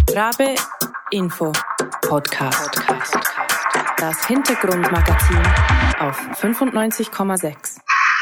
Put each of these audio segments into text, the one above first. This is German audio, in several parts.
Rabe Info Podcast. Das Hintergrundmagazin auf 95,6.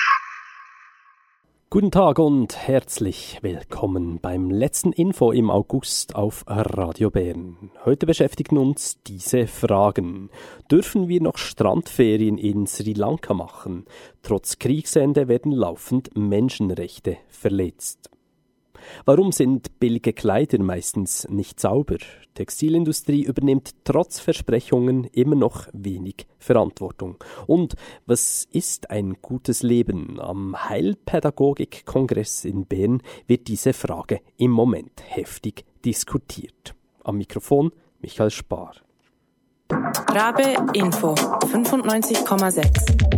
Guten Tag und herzlich willkommen beim letzten Info im August auf Radio Bern. Heute beschäftigen uns diese Fragen. Dürfen wir noch Strandferien in Sri Lanka machen? Trotz Kriegsende werden laufend Menschenrechte verletzt. Warum sind billige Kleider meistens nicht sauber? Textilindustrie übernimmt trotz Versprechungen immer noch wenig Verantwortung. Und was ist ein gutes Leben? Am Heilpädagogik-Kongress in Bern wird diese Frage im Moment heftig diskutiert. Am Mikrofon Michael Spar. Rabe Info 95,6.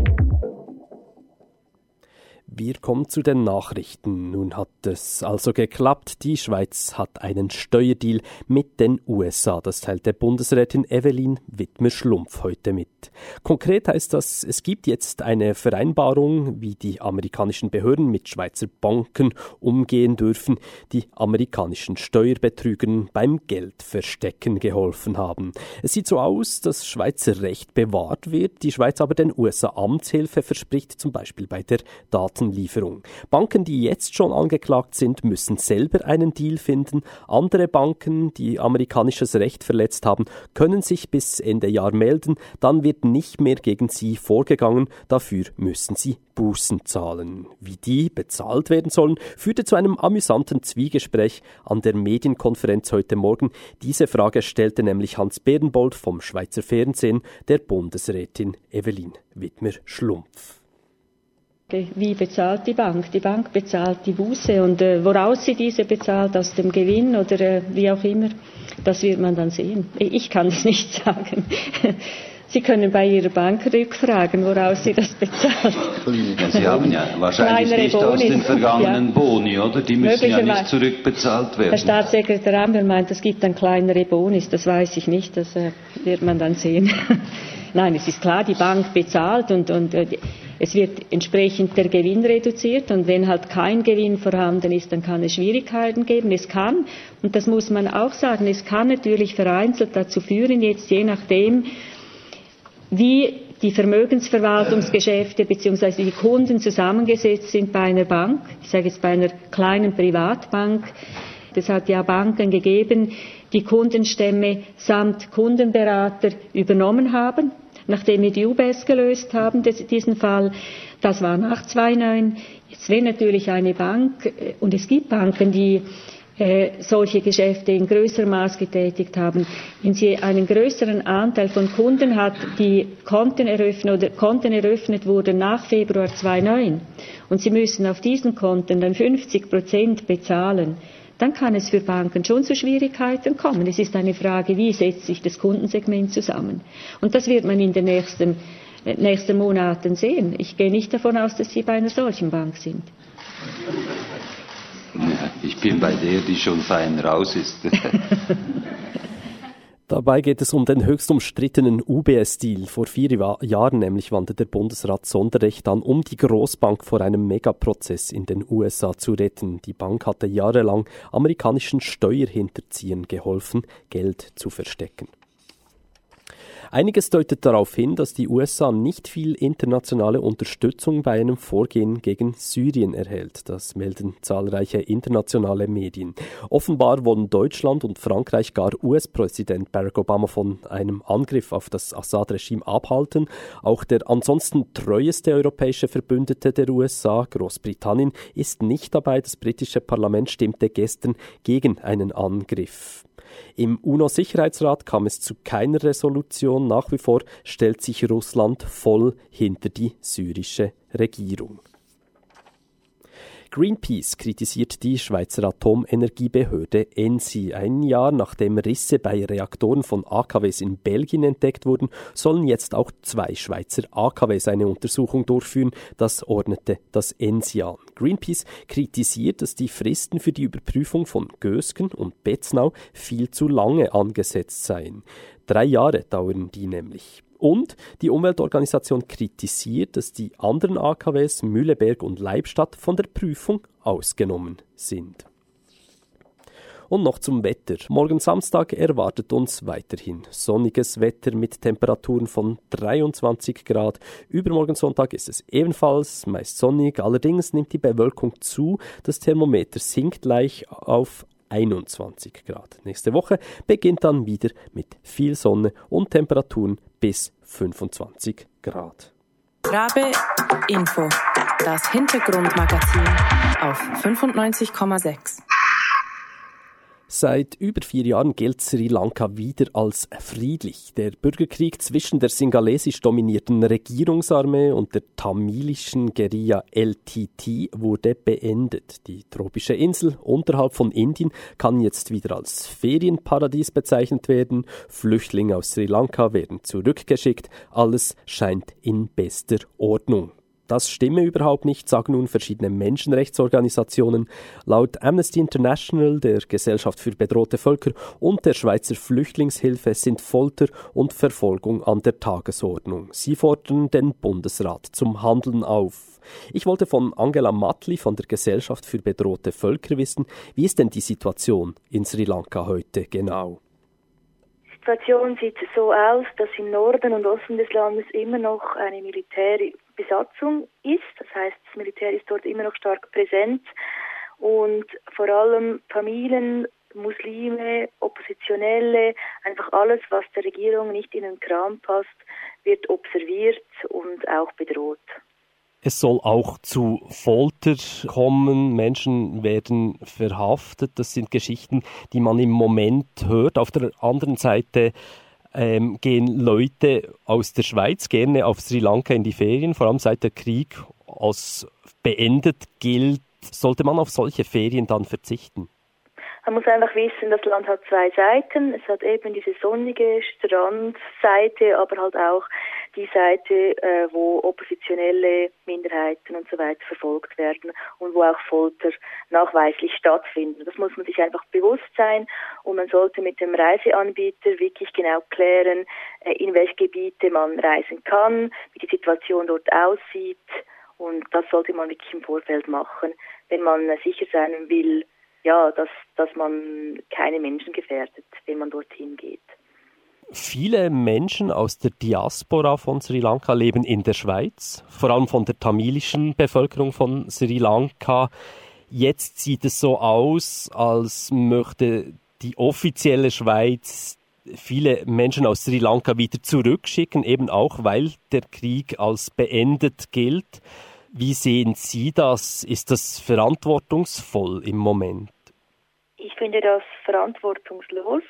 Wir kommen zu den Nachrichten. Nun hat es also geklappt. Die Schweiz hat einen Steuerdeal mit den USA. Das teilte Bundesrätin Evelyn Widmer-Schlumpf heute mit. Konkret heißt das, es gibt jetzt eine Vereinbarung, wie die amerikanischen Behörden mit Schweizer Banken umgehen dürfen, die amerikanischen Steuerbetrügern beim Geldverstecken geholfen haben. Es sieht so aus, dass Schweizer Recht bewahrt wird, die Schweiz aber den USA Amtshilfe verspricht, zum Beispiel bei der Datenlieferung. Banken, die jetzt schon angeklagt sind, müssen selber einen Deal finden. Andere Banken, die amerikanisches Recht verletzt haben, können sich bis Ende Jahr melden. Dann wird nicht mehr gegen sie vorgegangen. Dafür müssen sie Bußen zahlen. Wie die bezahlt werden sollen, führte zu einem amüsanten Zwiegespräch an der Medienkonferenz heute Morgen. Diese Frage stellte nämlich Hans Berenbold vom Schweizer Fernsehen der Bundesrätin Evelyn Widmer-Schlumpf. Wie bezahlt die Bank? Die Bank bezahlt die Buße und woraus sie diese bezahlt, aus dem Gewinn oder wie auch immer, das wird man dann sehen. Ich kann es nicht sagen. Sie können bei Ihrer Bank rückfragen, woraus Sie das bezahlt. Sie haben ja wahrscheinlich nicht aus den vergangenen Boni, oder? Die müssen ja nicht zurückbezahlt werden. Herr Staatssekretär Amber meint, es gibt dann kleinere Bonis, das weiß ich nicht, das wird man dann sehen. Nein, es ist klar, die Bank bezahlt und es wird entsprechend der Gewinn reduziert und wenn halt kein Gewinn vorhanden ist, dann kann es Schwierigkeiten geben. Es kann, und das muss man auch sagen, es kann natürlich vereinzelt dazu führen, jetzt je nachdem, wie die Vermögensverwaltungsgeschäfte bzw. die Kunden zusammengesetzt sind bei einer Bank, ich sage jetzt bei einer kleinen Privatbank. Es hat ja Banken gegeben, die Kundenstämme samt Kundenberater übernommen haben, nachdem wir die UBS gelöst haben, diesen Fall. Das war nach 2009. Jetzt wäre natürlich eine Bank, und es gibt Banken, die solche Geschäfte in größerem Maß getätigt haben. Wenn sie einen größeren Anteil von Kunden hat, die Konten eröffnet wurden nach Februar 2009 und sie müssen auf diesen Konten dann 50% bezahlen, dann kann es für Banken schon zu Schwierigkeiten kommen. Es ist eine Frage, wie setzt sich das Kundensegment zusammen. Und das wird man in den nächsten Monaten sehen. Ich gehe nicht davon aus, dass Sie bei einer solchen Bank sind. Ja, ich bin bei der, die schon fein raus ist. Dabei geht es um den höchst umstrittenen UBS-Deal. Vor 4 Jahren nämlich wandte der Bundesrat Sonderrecht an, um die Großbank vor einem Megaprozess in den USA zu retten. Die Bank hatte jahrelang amerikanischen Steuerhinterziehern geholfen, Geld zu verstecken. Einiges deutet darauf hin, dass die USA nicht viel internationale Unterstützung bei einem Vorgehen gegen Syrien erhält. Das melden zahlreiche internationale Medien. Offenbar wollen Deutschland und Frankreich gar US-Präsident Barack Obama von einem Angriff auf das Assad-Regime abhalten. Auch der ansonsten treueste europäische Verbündete der USA, Großbritannien, ist nicht dabei. Das britische Parlament stimmte gestern gegen einen Angriff. Im UNO-Sicherheitsrat kam es zu keiner Resolution. Nach wie vor stellt sich Russland voll hinter die syrische Regierung. Greenpeace kritisiert die Schweizer Atomenergiebehörde ENSI. Ein Jahr nachdem Risse bei Reaktoren von AKWs in Belgien entdeckt wurden, sollen jetzt auch 2 Schweizer AKWs eine Untersuchung durchführen. Das ordnete das ENSI an. Greenpeace kritisiert, dass die Fristen für die Überprüfung von Gösgen und Betznau viel zu lange angesetzt seien. 3 Jahre dauern die nämlich. Und die Umweltorganisation kritisiert, dass die anderen AKWs Mühleberg und Leibstadt von der Prüfung ausgenommen sind. Und noch zum Wetter. Morgen Samstag erwartet uns weiterhin sonniges Wetter mit Temperaturen von 23 Grad. Übermorgen Sonntag ist es ebenfalls meist sonnig, allerdings nimmt die Bewölkung zu. Das Thermometer sinkt leicht auf 21 Grad. Nächste Woche beginnt dann wieder mit viel Sonne und Temperaturen bis 25 Grad. Rabe Info, das Hintergrundmagazin auf 95,6. Seit über 4 Jahren gilt Sri Lanka wieder als friedlich. Der Bürgerkrieg zwischen der singalesisch dominierten Regierungsarmee und der tamilischen Guerilla LTT wurde beendet. Die tropische Insel unterhalb von Indien kann jetzt wieder als Ferienparadies bezeichnet werden. Flüchtlinge aus Sri Lanka werden zurückgeschickt. Alles scheint in bester Ordnung. Das stimme überhaupt nicht, sagen nun verschiedene Menschenrechtsorganisationen. Laut Amnesty International, der Gesellschaft für bedrohte Völker und der Schweizer Flüchtlingshilfe sind Folter und Verfolgung an der Tagesordnung. Sie fordern den Bundesrat zum Handeln auf. Ich wollte von Angela Mattli von der Gesellschaft für bedrohte Völker wissen, wie ist denn die Situation in Sri Lanka heute genau? Die Situation sieht so aus, dass im Norden und Osten des Landes immer noch eine Militärbesatzung ist. Das heißt, das Militär ist dort immer noch stark präsent und vor allem Familien, Muslime, Oppositionelle, einfach alles, was der Regierung nicht in den Kram passt, wird observiert und auch bedroht. Es soll auch zu Folter kommen, Menschen werden verhaftet. Das sind Geschichten, die man im Moment hört. Auf der anderen Seite gehen Leute aus der Schweiz gerne auf Sri Lanka in die Ferien, vor allem seit der Krieg als beendet gilt. Sollte man auf solche Ferien dann verzichten? Man muss einfach wissen, das Land hat 2 Seiten. Es hat eben diese sonnige Strandseite, aber halt auch die Seite, wo oppositionelle Minderheiten und so weiter verfolgt werden und wo auch Folter nachweislich stattfindet. Das muss man sich einfach bewusst sein und man sollte mit dem Reiseanbieter wirklich genau klären, in welche Gebiete man reisen kann, wie die Situation dort aussieht und das sollte man wirklich im Vorfeld machen, wenn man sicher sein will, ja, dass man keine Menschen gefährdet, wenn man dorthin geht. Viele Menschen aus der Diaspora von Sri Lanka leben in der Schweiz, vor allem von der tamilischen Bevölkerung von Sri Lanka. Jetzt sieht es so aus, als möchte die offizielle Schweiz viele Menschen aus Sri Lanka wieder zurückschicken, eben auch, weil der Krieg als beendet gilt. Wie sehen Sie das? Ist das verantwortungsvoll im Moment? Ich finde das verantwortungslos,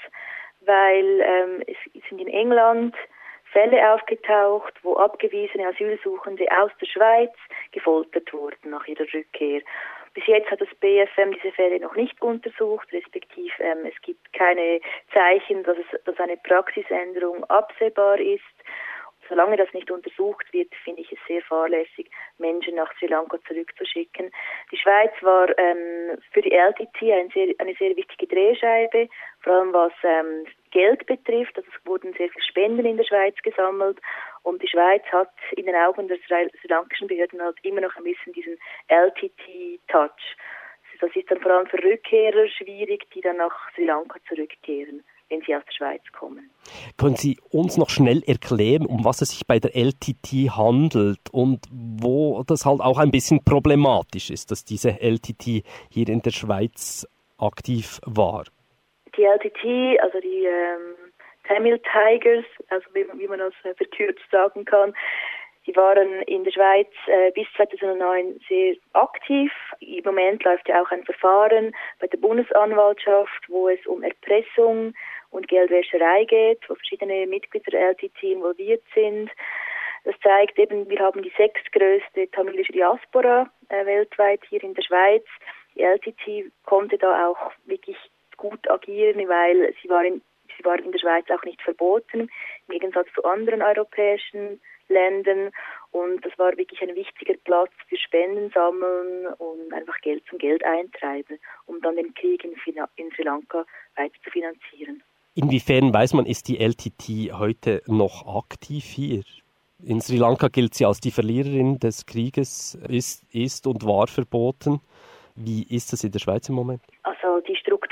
weil es sind in England Fälle aufgetaucht, wo abgewiesene Asylsuchende aus der Schweiz gefoltert wurden nach ihrer Rückkehr. Bis jetzt hat das BfM diese Fälle noch nicht untersucht, respektive es gibt keine Zeichen, dass eine Praxisänderung absehbar ist. Solange das nicht untersucht wird, finde ich es sehr fahrlässig, Menschen nach Sri Lanka zurückzuschicken. Die Schweiz war für die LTT eine sehr wichtige Drehscheibe, vor allem was Geld betrifft. Also es wurden sehr viele Spenden in der Schweiz gesammelt und die Schweiz hat in den Augen der sri lankischen Behörden halt immer noch ein bisschen diesen LTT-Touch. Das ist dann vor allem für Rückkehrer schwierig, die dann nach Sri Lanka zurückkehren, wenn sie aus der Schweiz kommen. Können Sie uns noch schnell erklären, um was es sich bei der LTT handelt und wo das halt auch ein bisschen problematisch ist, dass diese LTT hier in der Schweiz aktiv war? Die LTT, also die Tamil Tigers, also wie man das verkürzt sagen kann, die waren in der Schweiz bis 2009 sehr aktiv. Im Moment läuft ja auch ein Verfahren bei der Bundesanwaltschaft, wo es um Erpressung und Geldwäscherei geht, wo verschiedene Mitglieder der LTT involviert sind. Das zeigt eben, wir haben die 6. größte tamilische Diaspora weltweit hier in der Schweiz. Die LTT konnte da auch wirklich gut agieren, weil sie war in der Schweiz auch nicht verboten, im Gegensatz zu anderen europäischen Ländern, und das war wirklich ein wichtiger Platz für Spenden sammeln und einfach Geld zum Geld eintreiben, um dann den Krieg in Sri Lanka weiter zu finanzieren. Inwiefern weiß man, ist die LTT heute noch aktiv hier? In Sri Lanka gilt sie als die Verliererin des Krieges, ist und war verboten. Wie ist das in der Schweiz im Moment? Also die Struktur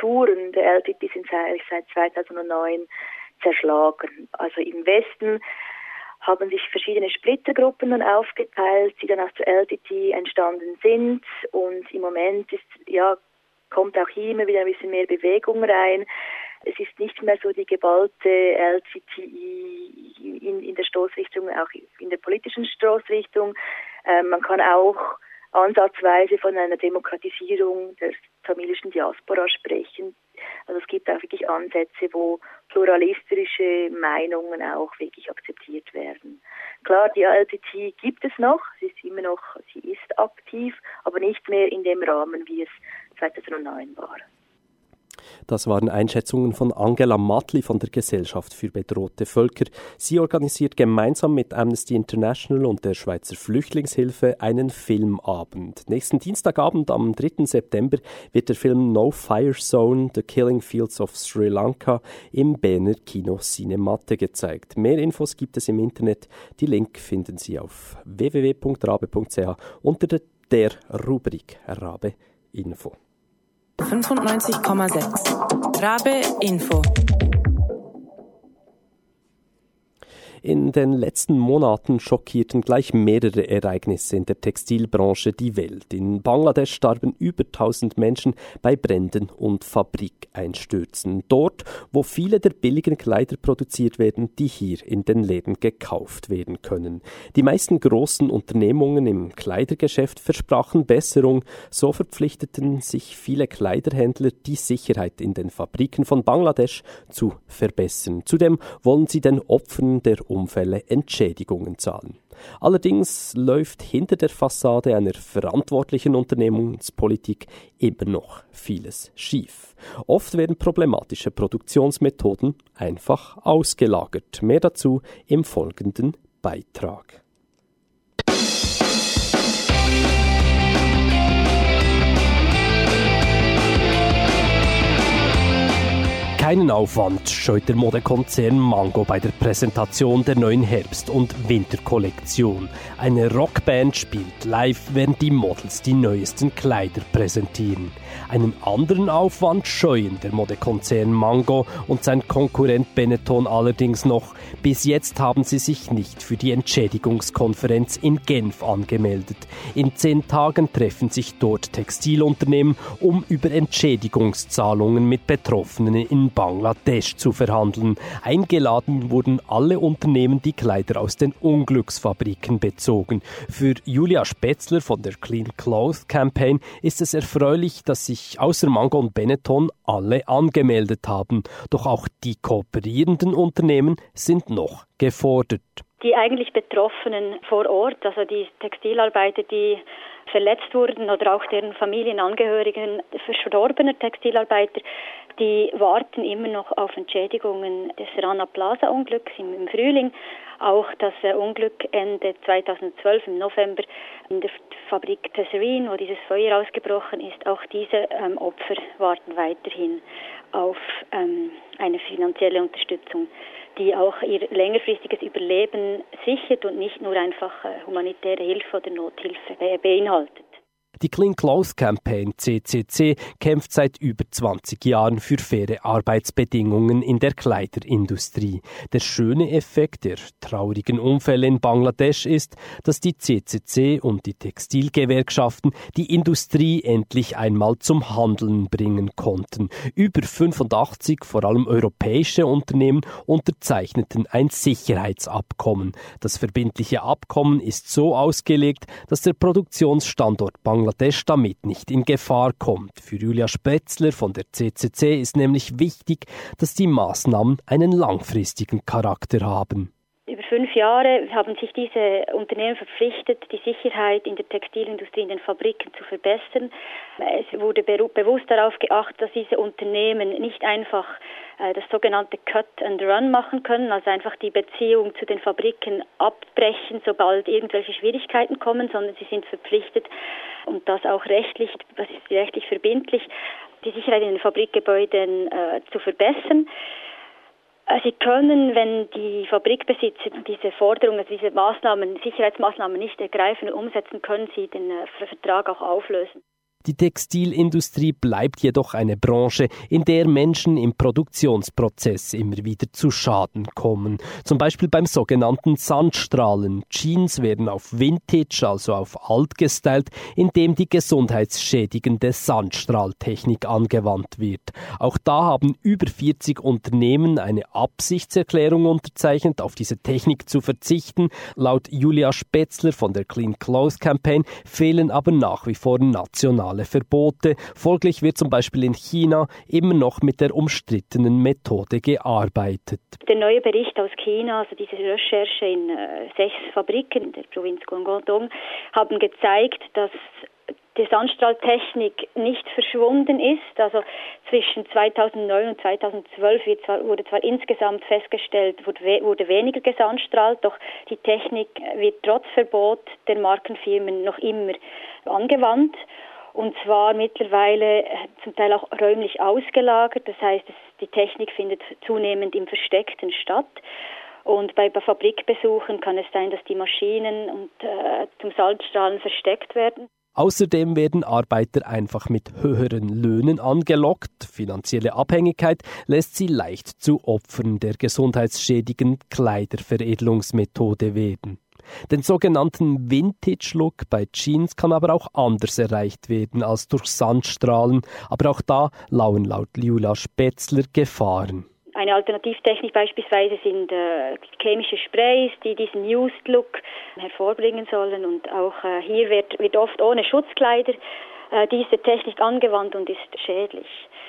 Strukturen der LTT sind seit 2009 zerschlagen. Also im Westen haben sich verschiedene Splittergruppen dann aufgeteilt, die dann aus der LTT entstanden sind, und im Moment kommt auch hier immer wieder ein bisschen mehr Bewegung rein. Es ist nicht mehr so die geballte LTTI in der Stoßrichtung, auch in der politischen Stoßrichtung. Man kann auch ansatzweise von einer Demokratisierung der tamilischen Diaspora sprechen. Also es gibt auch wirklich Ansätze, wo pluralistische Meinungen auch wirklich akzeptiert werden. Klar, die LTT gibt es noch, sie ist aktiv, aber nicht mehr in dem Rahmen, wie es 2009 war. Das waren Einschätzungen von Angela Matli von der Gesellschaft für bedrohte Völker. Sie organisiert gemeinsam mit Amnesty International und der Schweizer Flüchtlingshilfe einen Filmabend. Nächsten Dienstagabend am 3. September wird der Film No Fire Zone, The Killing Fields of Sri Lanka im Berner Kino Cinemate gezeigt. Mehr Infos gibt es im Internet. Die Link finden Sie auf www.rabe.ch unter der Rubrik Rabe Info. 95,6 Rabe Info. In den letzten Monaten schockierten gleich mehrere Ereignisse in der Textilbranche die Welt. In Bangladesch starben über 1000 Menschen bei Bränden und Fabrikeinstürzen. Dort, wo viele der billigen Kleider produziert werden, die hier in den Läden gekauft werden können. Die meisten großen Unternehmungen im Kleidergeschäft versprachen Besserung. So verpflichteten sich viele Kleiderhändler, die Sicherheit in den Fabriken von Bangladesch zu verbessern. Zudem wollen sie den Opfern der Unfälle Entschädigungen zahlen. Allerdings läuft hinter der Fassade einer verantwortlichen Unternehmenspolitik immer noch vieles schief. Oft werden problematische Produktionsmethoden einfach ausgelagert. Mehr dazu im folgenden Beitrag. Keinen Aufwand scheut der Modekonzern Mango bei der Präsentation der neuen Herbst- und Winterkollektion. Eine Rockband spielt live, während die Models die neuesten Kleider präsentieren. Einen anderen Aufwand scheuen der Modekonzern Mango und sein Konkurrent Benetton allerdings noch. Bis jetzt haben sie sich nicht für die Entschädigungskonferenz in Genf angemeldet. In 10 Tagen treffen sich dort Textilunternehmen, um über Entschädigungszahlungen mit Betroffenen in Bangladesch zu verhandeln. Eingeladen wurden alle Unternehmen, die Kleider aus den Unglücksfabriken bezogen. Für Julia Spetzler von der Clean Clothes Campaign ist es erfreulich, dass sich außer Mango und Benetton alle angemeldet haben. Doch auch die kooperierenden Unternehmen sind noch gefordert. Die eigentlich Betroffenen vor Ort, also die Textilarbeiter, die verletzt wurden oder auch deren Familienangehörigen verstorbener Textilarbeiter, die warten immer noch auf Entschädigungen des Rana Plaza Unglücks im Frühling. Auch das Unglück Ende 2012 im November in der Fabrik Tesserine, wo dieses Feuer ausgebrochen ist, auch diese Opfer warten weiterhin auf eine finanzielle Unterstützung, die auch ihr längerfristiges Überleben sichert und nicht nur einfach humanitäre Hilfe oder Nothilfe beinhaltet. Die Clean Clothes Campaign CCC kämpft seit über 20 Jahren für faire Arbeitsbedingungen in der Kleiderindustrie. Der schöne Effekt der traurigen Unfälle in Bangladesch ist, dass die CCC und die Textilgewerkschaften die Industrie endlich einmal zum Handeln bringen konnten. Über 85, vor allem europäische Unternehmen, unterzeichneten ein Sicherheitsabkommen. Das verbindliche Abkommen ist so ausgelegt, dass der Produktionsstandort Bangladesch damit nicht in Gefahr kommt. Für Julia Spetzler von der CCC ist nämlich wichtig, dass die Maßnahmen einen langfristigen Charakter haben. Über 5 Jahre haben sich diese Unternehmen verpflichtet, die Sicherheit in der Textilindustrie, in den Fabriken zu verbessern. Es wurde bewusst darauf geachtet, dass diese Unternehmen nicht einfach das sogenannte Cut and Run machen können, also einfach die Beziehung zu den Fabriken abbrechen, sobald irgendwelche Schwierigkeiten kommen, sondern sie sind verpflichtet, und das auch rechtlich verbindlich, die Sicherheit in den Fabrikgebäuden zu verbessern. Sie können, wenn die Fabrikbesitzer diese Forderungen, also diese Maßnahmen, Sicherheitsmaßnahmen nicht ergreifen und umsetzen, können sie den Vertrag auch auflösen. Die Textilindustrie bleibt jedoch eine Branche, in der Menschen im Produktionsprozess immer wieder zu Schaden kommen. Zum Beispiel beim sogenannten Sandstrahlen. Jeans werden auf Vintage, also auf alt gestylt, indem die gesundheitsschädigende Sandstrahltechnik angewandt wird. Auch da haben über 40 Unternehmen eine Absichtserklärung unterzeichnet, auf diese Technik zu verzichten. Laut Julia Spetzler von der Clean Clothes Campaign fehlen aber nach wie vor nationale Verbote. Folglich wird zum Beispiel in China immer noch mit der umstrittenen Methode gearbeitet. Der neue Bericht aus China, also diese Recherche in 6 Fabriken in der Provinz Guangdong, haben gezeigt, dass die Sandstrahltechnik nicht verschwunden ist. Also zwischen 2009 und 2012 wurde zwar insgesamt festgestellt, wurde weniger gesandstrahlt, doch die Technik wird trotz Verbot der Markenfirmen noch immer angewandt. Und zwar mittlerweile zum Teil auch räumlich ausgelagert. Das heißt, die Technik findet zunehmend im Versteckten statt. Und bei Fabrikbesuchen kann es sein, dass die Maschinen zum Sandstrahlen versteckt werden. Außerdem werden Arbeiter einfach mit höheren Löhnen angelockt. Finanzielle Abhängigkeit lässt sie leicht zu Opfern der gesundheitsschädigenden Kleiderveredelungsmethode werden. Den sogenannten Vintage-Look bei Jeans kann aber auch anders erreicht werden als durch Sandstrahlen. Aber auch da lauern laut Julia Spetzler Gefahren. Eine Alternativtechnik beispielsweise sind chemische Sprays, die diesen Used Look hervorbringen sollen. Und auch hier wird oft ohne Schutzkleider diese Technik angewandt und ist schädlich.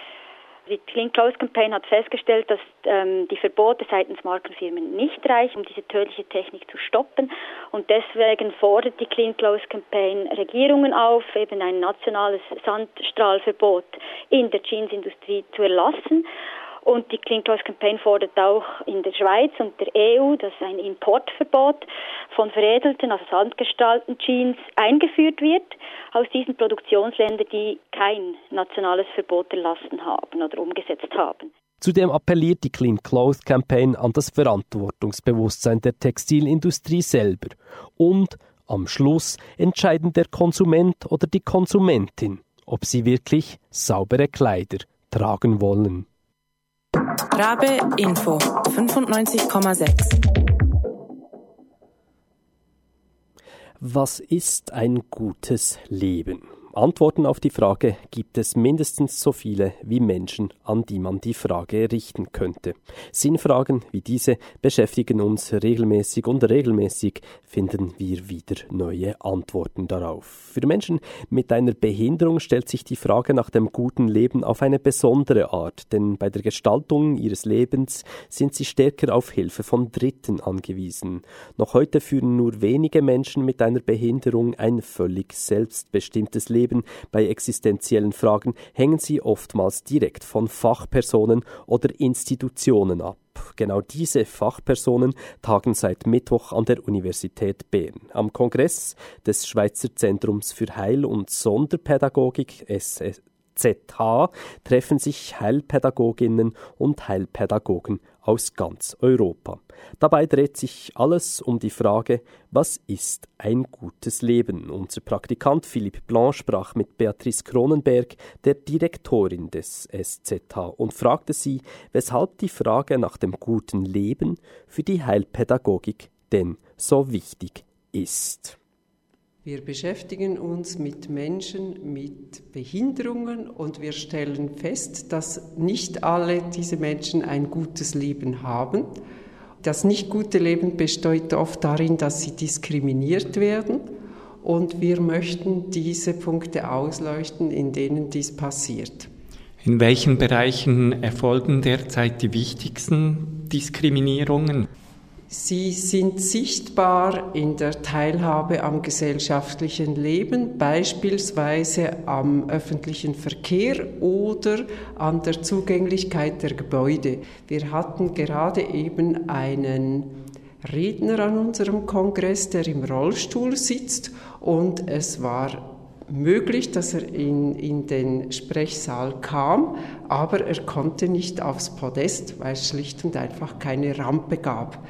Die Clean Clothes Campaign hat festgestellt, dass die Verbote seitens Markenfirmen nicht reichen, um diese tödliche Technik zu stoppen. Und deswegen fordert die Clean Clothes Campaign Regierungen auf, eben ein nationales Sandstrahlverbot in der Jeansindustrie zu erlassen. Und die Clean Clothes Campaign fordert auch in der Schweiz und der EU, dass ein Importverbot von veredelten, also sandgestrahlten Jeans eingeführt wird aus diesen Produktionsländern, die kein nationales Verbot erlassen haben oder umgesetzt haben. Zudem appelliert die Clean Clothes Campaign an das Verantwortungsbewusstsein der Textilindustrie selber. Und am Schluss entscheiden der Konsument oder die Konsumentin, ob sie wirklich saubere Kleider tragen wollen. Rabe Info 95,6. Was ist ein gutes Leben? Antworten auf die Frage gibt es mindestens so viele wie Menschen, an die man die Frage richten könnte. Sinnfragen wie diese beschäftigen uns regelmäßig und regelmäßig finden wir wieder neue Antworten darauf. Für Menschen mit einer Behinderung stellt sich die Frage nach dem guten Leben auf eine besondere Art, denn bei der Gestaltung ihres Lebens sind sie stärker auf Hilfe von Dritten angewiesen. Noch heute führen nur wenige Menschen mit einer Behinderung ein völlig selbstbestimmtes Leben. Bei existenziellen Fragen hängen sie oftmals direkt von Fachpersonen oder Institutionen ab. Genau diese Fachpersonen tagen seit Mittwoch an der Universität Bern. Am Kongress des Schweizer Zentrums für Heil- und Sonderpädagogik SZH treffen sich Heilpädagoginnen und Heilpädagogen aus ganz Europa. Dabei dreht sich alles um die Frage, was ist ein gutes Leben? Unser Praktikant Philipp Blanc sprach mit Beatrice Kronenberg, der Direktorin des SZH, und fragte sie, weshalb die Frage nach dem guten Leben für die Heilpädagogik denn so wichtig ist. Wir beschäftigen uns mit Menschen mit Behinderungen und wir stellen fest, dass nicht alle diese Menschen ein gutes Leben haben. Das nicht gute Leben besteht oft darin, dass sie diskriminiert werden und wir möchten diese Punkte ausleuchten, in denen dies passiert. In welchen Bereichen erfolgen derzeit die wichtigsten Diskriminierungen? Sie sind sichtbar in der Teilhabe am gesellschaftlichen Leben, beispielsweise am öffentlichen Verkehr oder an der Zugänglichkeit der Gebäude. Wir hatten gerade eben einen Redner an unserem Kongress, der im Rollstuhl sitzt, und es war möglich, dass er in den Sprechsaal kam, aber er konnte nicht aufs Podest, weil es schlicht und einfach keine Rampe gab.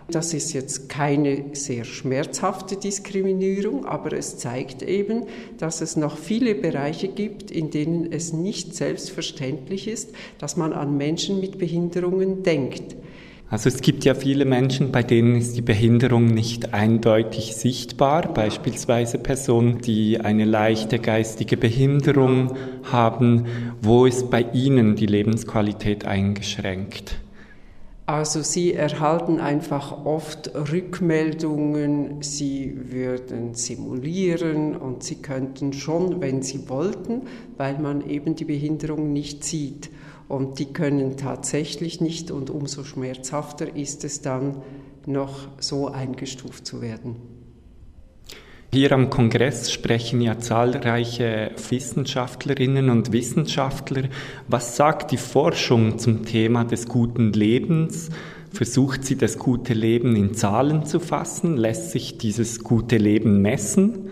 Das ist jetzt keine sehr schmerzhafte Diskriminierung, aber es zeigt eben, dass es noch viele Bereiche gibt, in denen es nicht selbstverständlich ist, dass man an Menschen mit Behinderungen denkt. Also es gibt ja viele Menschen, bei denen ist die Behinderung nicht eindeutig sichtbar, beispielsweise Personen, die eine leichte geistige Behinderung haben. Wo ist bei ihnen die Lebensqualität eingeschränkt? Also sie erhalten einfach oft Rückmeldungen, sie würden simulieren und sie könnten schon, wenn sie wollten, weil man eben die Behinderung nicht sieht. Und die können tatsächlich nicht und umso schmerzhafter ist es dann, noch so eingestuft zu werden. Hier am Kongress sprechen ja zahlreiche Wissenschaftlerinnen und Wissenschaftler. Was sagt die Forschung zum Thema des guten Lebens? Versucht sie, das gute Leben in Zahlen zu fassen? Lässt sich dieses gute Leben messen?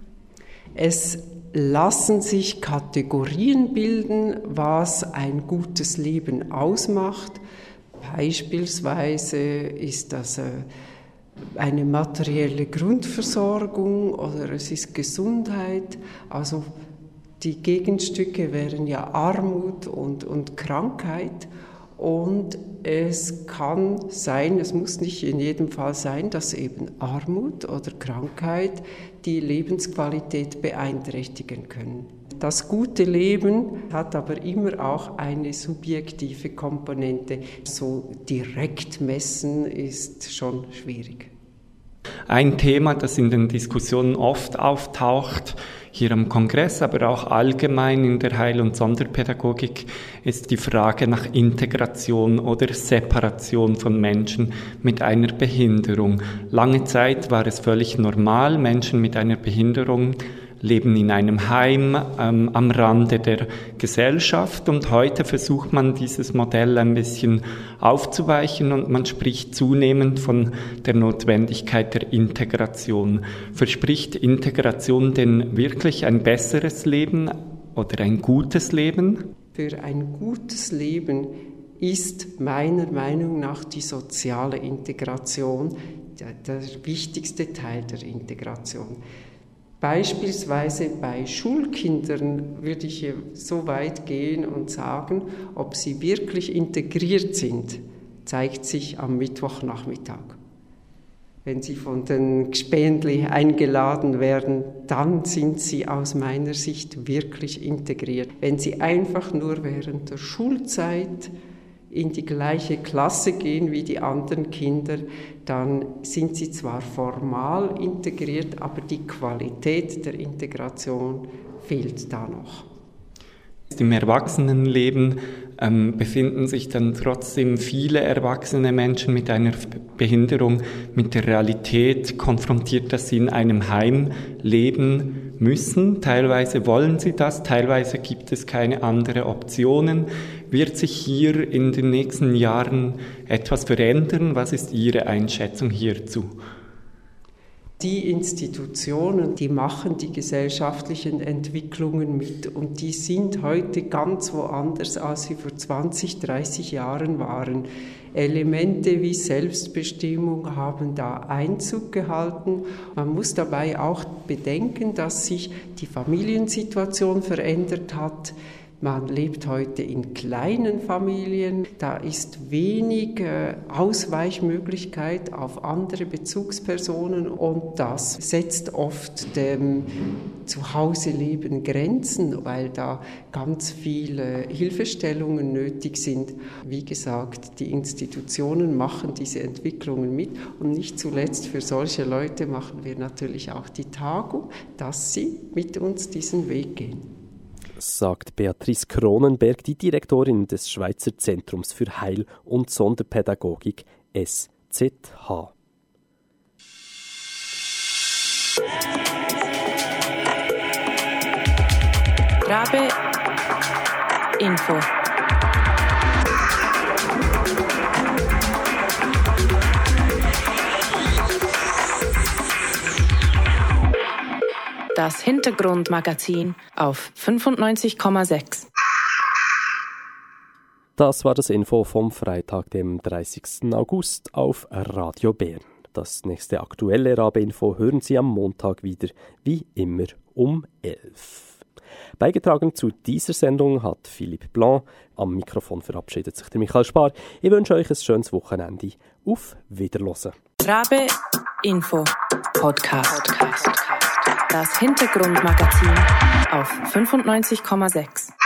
Es lassen sich Kategorien bilden, was ein gutes Leben ausmacht. Beispielsweise ist das eine materielle Grundversorgung oder es ist Gesundheit. Also die Gegenstücke wären ja Armut und Krankheit. Und es kann sein, es muss nicht in jedem Fall sein, dass eben Armut oder Krankheit die Lebensqualität beeinträchtigen können. Das gute Leben hat aber immer auch eine subjektive Komponente. So direkt messen ist schon schwierig. Ein Thema, das in den Diskussionen oft auftaucht, hier am Kongress, aber auch allgemein in der Heil- und Sonderpädagogik, ist die Frage nach Integration oder Separation von Menschen mit einer Behinderung. Lange Zeit war es völlig normal, Menschen mit einer Behinderung leben in einem Heim am Rande der Gesellschaft und heute versucht man dieses Modell ein bisschen aufzuweichen und man spricht zunehmend von der Notwendigkeit der Integration. Verspricht Integration denn wirklich ein besseres Leben oder ein gutes Leben? Für ein gutes Leben ist meiner Meinung nach die soziale Integration der wichtigste Teil der Integration. Beispielsweise bei Schulkindern würde ich so weit gehen und sagen, ob sie wirklich integriert sind, zeigt sich am Mittwochnachmittag. Wenn sie von den Gspendli eingeladen werden, dann sind sie aus meiner Sicht wirklich integriert. Wenn sie einfach nur während der Schulzeit in die gleiche Klasse gehen wie die anderen Kinder, dann sind sie zwar formal integriert, aber die Qualität der Integration fehlt da noch. Im Erwachsenenleben befinden sich dann trotzdem viele erwachsene Menschen mit einer Behinderung mit der Realität konfrontiert, dass sie in einem Heim leben müssen. Teilweise wollen sie das, teilweise gibt es keine anderen Optionen. Wird sich hier in den nächsten Jahren etwas verändern? Was ist Ihre Einschätzung hierzu? Die Institutionen, die machen die gesellschaftlichen Entwicklungen mit und die sind heute ganz woanders, als sie vor 20, 30 Jahren waren. Elemente wie Selbstbestimmung haben da Einzug gehalten. Man muss dabei auch bedenken, dass sich die Familiensituation verändert hat. Man lebt heute in kleinen Familien, da ist wenig Ausweichmöglichkeit auf andere Bezugspersonen und das setzt oft dem Zuhauseleben Grenzen, weil da ganz viele Hilfestellungen nötig sind. Wie gesagt, die Institutionen machen diese Entwicklungen mit und nicht zuletzt für solche Leute machen wir natürlich auch die Tagung, dass sie mit uns diesen Weg gehen. Sagt Beatrice Kronenberg, die Direktorin des Schweizer Zentrums für Heil- und Sonderpädagogik SZH. Rabe Info. Das Hintergrundmagazin auf 95,6. Das war das Info vom Freitag, dem 30. August auf Radio Bern. Das nächste aktuelle Rabe-Info hören Sie am Montag wieder, wie immer um 11. Beigetragen zu dieser Sendung hat Philippe Blanc. Am Mikrofon verabschiedet sich der Michael Spar. Ich wünsche euch ein schönes Wochenende. Auf Wiederhören. Rabe Info Podcast. Das Hintergrundmagazin auf 95,6.